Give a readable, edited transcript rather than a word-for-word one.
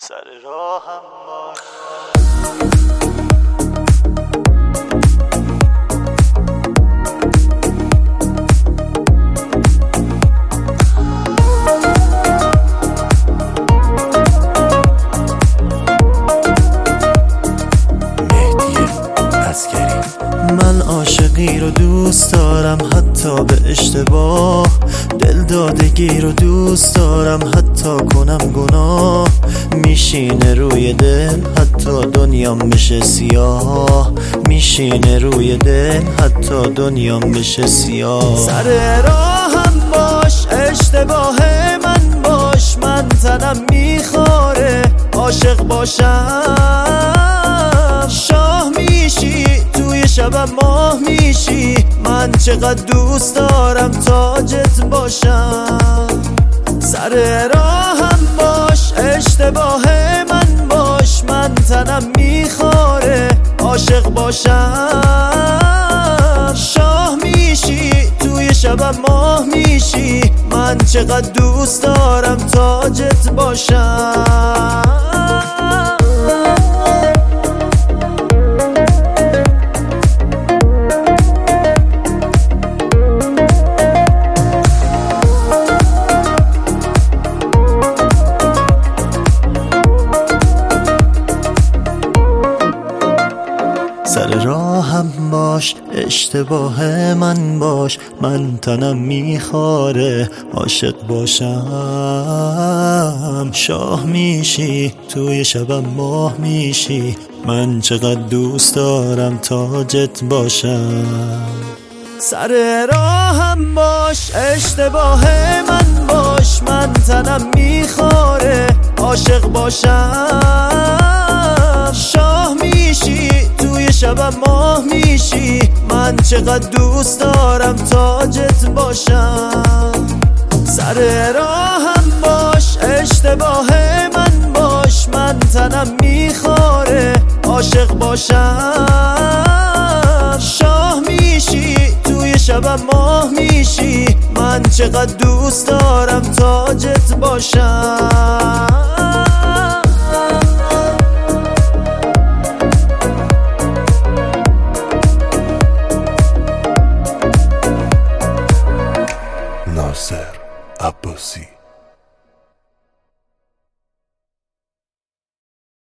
سر راهم باش. من عاشقی رو دوست دارم حتی به اشتباه، دلدادگی رو دوست دارم حتی کنم گناه. میشینه روی دل حتی دنیام بشه سیاه، میشینه روی دل حتی دنیام بشه سیاه. سر راهم باش، اشتباه من باش، من تنم میخواره عاشق باشم. شاه میشی توی شبم ماه میشی، من چقدر دوست دارم تاجت باشم. سر راهم باش، اشتباه من باش، من تنم میخواره عاشق باشم. شاه میشی توی شبم ماه میشی، من چقدر دوست دارم تاجت باشم. سر راهم باش، اشتباه من باش، من تنم میخواره عاشق باشم. شاه میشی توی شبم ماه میشی، من چقدر دوست دارم تاجت باشم. سر راهم باش، اشتباه من باش، من تنم میخواره عاشق باشم. شاه میشی توی شبم ماه میشی، من چقدر دوست دارم تاجت باشم. سر راهم باش، اشتباه من باش، من تنم میخواره عاشق باشم. شاه میشی توی شبم ماه میشی، من چقدر دوست دارم تاجت باشم.